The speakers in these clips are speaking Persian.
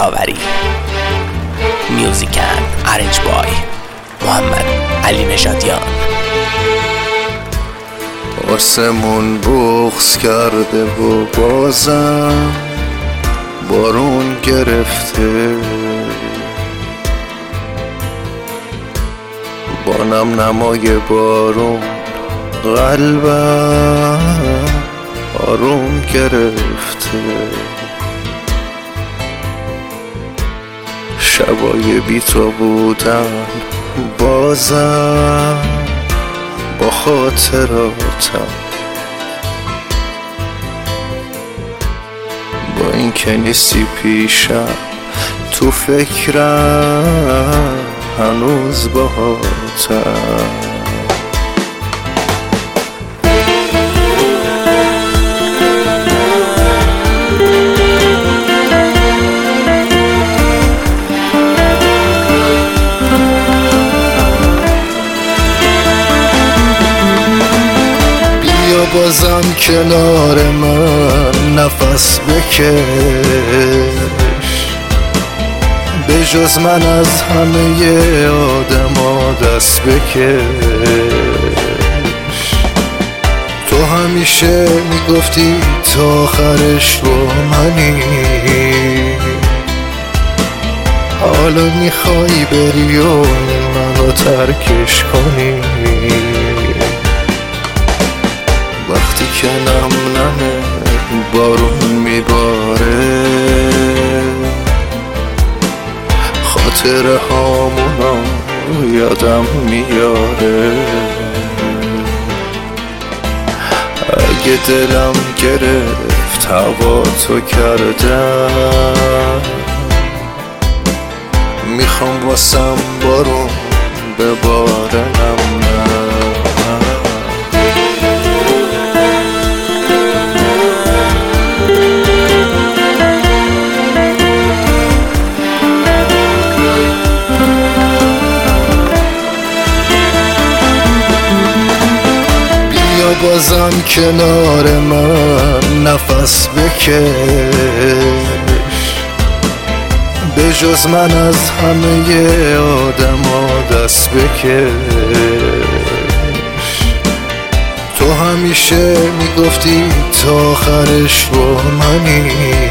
داوری. میوزیکن ارنج بای محمد علی نژادیان. آسمون بغض کرده و بازم بارون گرفته، با نم نمای بارون قلبم آروم گرفته. شبای بی تو بودن بازم با خاطراتم، با این که نیستی پیشم تو فکرم هنوز باهاتم. بازم کنار من نفس بکش، به جز من از همه آدما دست بکش. تو همیشه میگفتی تا آخرش با منی، حالا میخوای بری و منو ترکش کنی. وقتی که نم نمه بارون میباره، خاطر هامونو یادم میاره. اگه دلم گرفت هوا تو کردم، میخوام واسم بارون بباره نم نم. بازم کنار من نفس بکش، به جز من از همه آدما دست بکش. تو همیشه میگفتی تا آخرش با منی،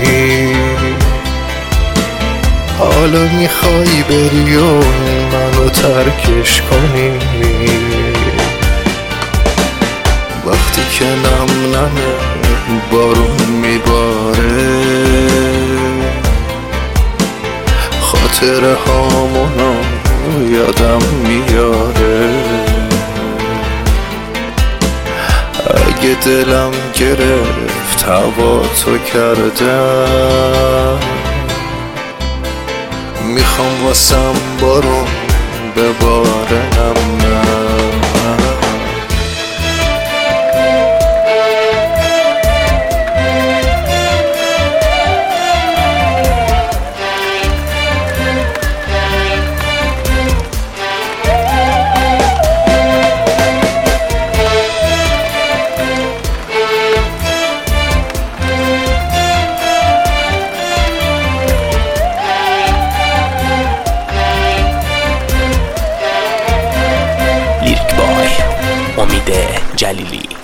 حالا میخوای بری و منو ترکش کنی. وقتی که نم نمه بارون میباره، خاطر هامونو یادم میاره. اگه دلم گرفت هوا تو کردم، میخوام واسم بارون بباره نم نم. امید جلیلی.